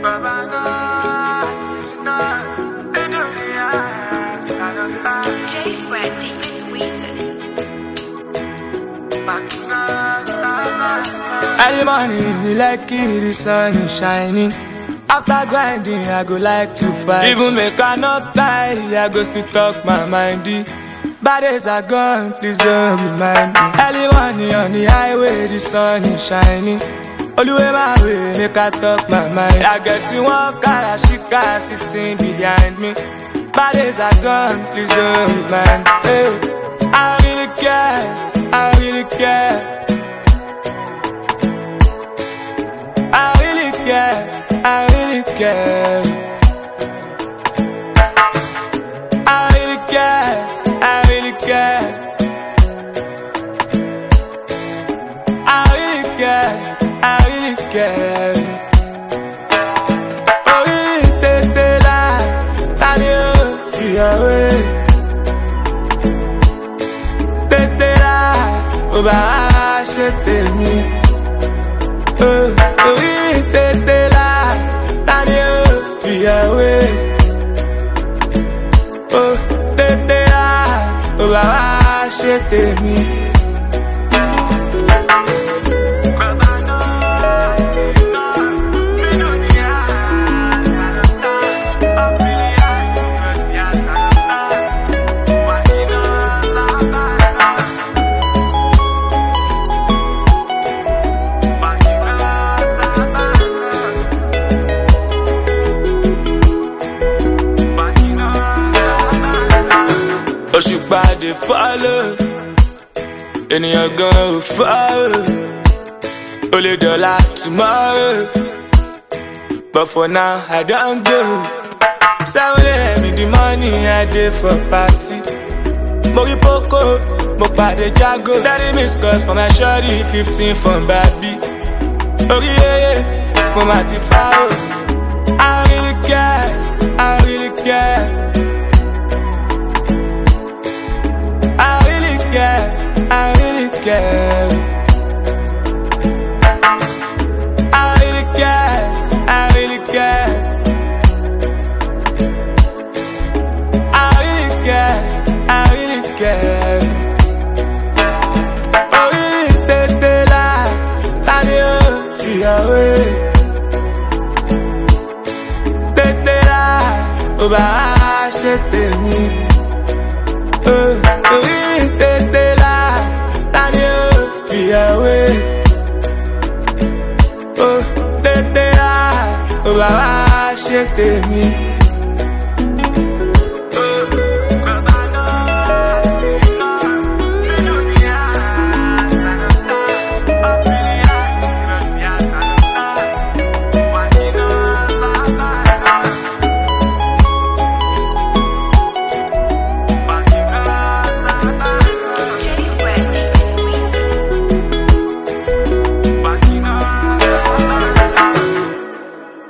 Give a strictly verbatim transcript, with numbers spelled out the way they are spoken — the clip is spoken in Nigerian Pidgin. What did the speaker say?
It's J Freddy, it's Weezer. Early morning, you like it, the sun is shining. After grinding, I go like to fight. Even make I not die, I go still talk my mindy. Bad days are gone, please don't remind me. Early morning on the highway, the sun is shining. All the way my way, make I talk my mind. I get you one car, she car sitting behind me. Bad days are gone, please don't remind me. Hey, I really care, I really care. I really care, I really care. I really care, I really care. I really care, I really care. Oh, really, take the light, turn you free away. Take the light, oh, bah, je me. Oh, oui, t'étais là, t'as mieux fui away. Oh, t'étais là, oh, bah, j'étais mis. Òṣùpá dey follow, ènìyàn gan ò follow. O lè dọ̀la tomorrow, but for now I don go. seven a m in the morning I dey for party. Mo rí Poco, mo pàdé Jago. thirty missed calls for my shorty, fifteen from Babi. Orí yeye, mo máa ti fá o. I really care, I really care. I really care. I really care. I really care. I really care. I really care. Oh, really, t'étais là, t'as mieux fui away. T'étais là, oh bah, j'étais mis. Oh, oui, t'étais là. Away. Oh, t'étais là, oh, bah, j'étais mis.